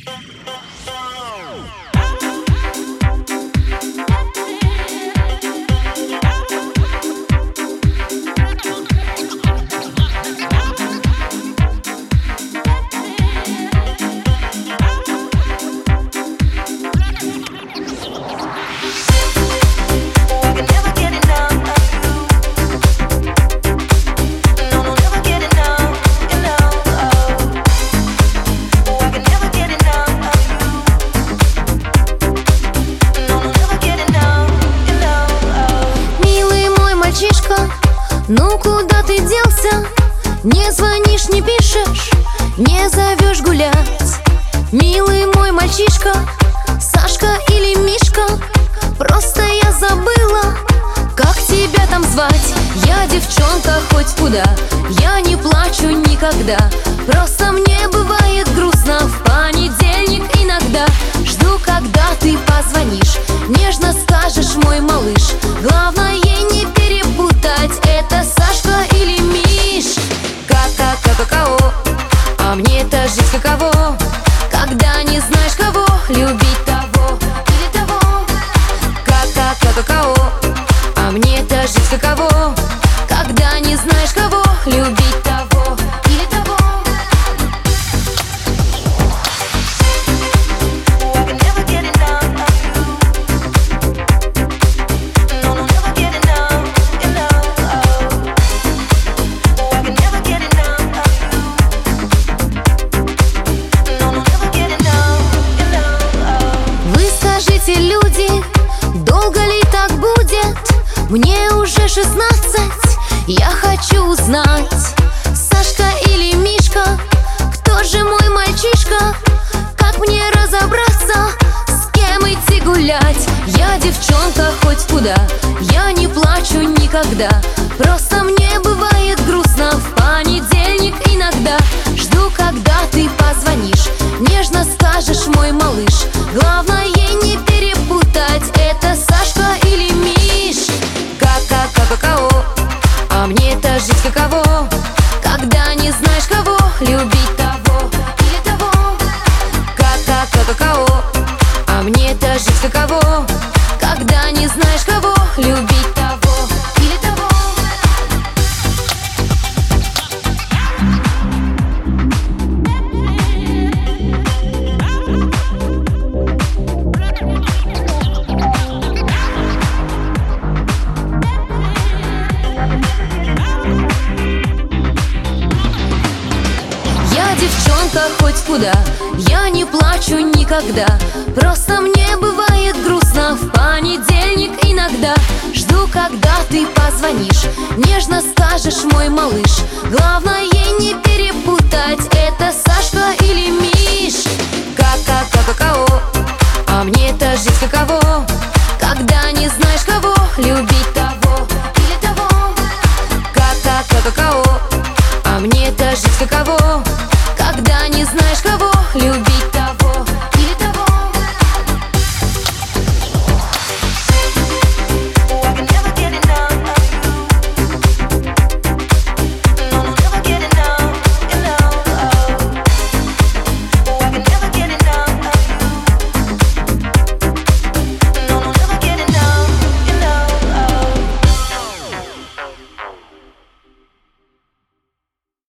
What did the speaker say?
Ну куда ты делся? Не звонишь, не пишешь, не зовешь гулять. Милый мой мальчишка, Сашка или Мишка, просто я забыла, как тебя там звать. Я девчонка хоть куда, я не плачу никогда. Просто мне бывает грустно в понедельник иногда. Жду, когда ты позвонишь, нежно скажешь, мой малыш. Главное не перепутать, это Сашка или Миш. Ка-ка-ка-ка-ка-о, а мне-то жить каково, когда не знаешь, кого любить, того или того. Ка-ка-ка-ка-ка-о, а мне-то жить каково, когда не знаешь, кого любить, того или того. Люди, долго ли так будет? Мне уже 16, я хочу узнать, Сашка или Мишка, кто же мой мальчишка? Как мне разобраться, с кем идти гулять? Я девчонка хоть куда, я не плачу никогда. Просто мне бывает грустно в понедельник иногда. Жду, когда ты позвонишь, нежно скажешь, мой малыш. Главное не перепутать, это Сашка или Миш. Ка-ка-ка-ка-ка-о, а мне-то жить каково, когда не знаешь, кого любить, того или того. Ка-ка-ка-ка-ка-о, а мне-то жить каково, когда не знаешь, кого любить, того или того. Девчонка хоть куда, я не плачу никогда. Просто мне бывает грустно в понедельник иногда. Жду, когда ты позвонишь, нежно скажешь, мой малыш. Главное не перепутать, это Сашка или Миш. Ка-ка-ка-ка-ка-о, а мне-то жить каково, когда не знаешь, кого любить, того или того. Ка-ка-ка-ка-ка-о, а мне-то жить каково, когда не знаешь, кого любить.